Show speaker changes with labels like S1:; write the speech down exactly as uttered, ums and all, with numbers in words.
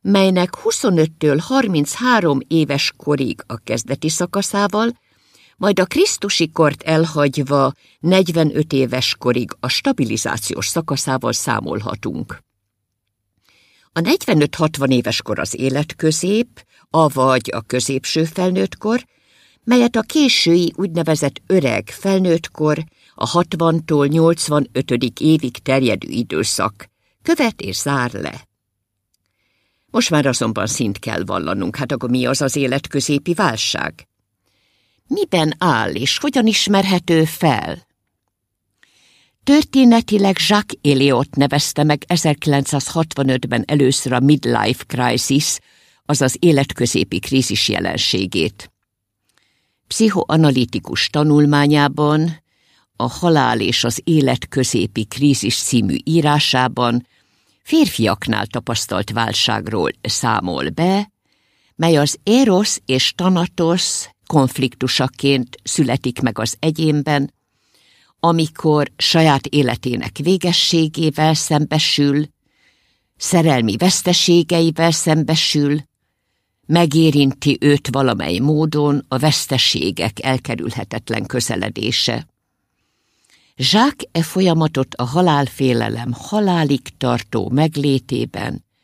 S1: melynek huszonöttől harminchárom éves korig a kezdeti szakaszával, majd a krisztusi kort elhagyva negyvenöt éves korig a stabilizációs szakaszával számolhatunk. A negyvenöt-hatvan éves kor az életközép, avagy a középső felnőttkor, melyet a késői úgynevezett öreg felnőttkor, a hatvantól nyolcvanötödik évig terjedő időszak követ és zár le. Most már azonban szint kell vallanunk, hát akkor mi az az életközépi válság? Miben áll és hogyan ismerhető fel? Történetileg Jacques Eliot nevezte meg ezerkilencszázhatvanötben először a midlife crisis, azaz életközépi krízis jelenségét. Pszichoanalitikus tanulmányában, a Halál és az életközépi krízis című írásában férfiaknál tapasztalt válságról számol be, mely az Eros és Thanatos konfliktusaként születik meg az egyénben, amikor saját életének végességével szembesül, szerelmi veszteségeivel szembesül, megérinti őt valamely módon a veszteségek elkerülhetetlen közeledése. Jacques e folyamatot a halálfélelem halálig tartó meglétében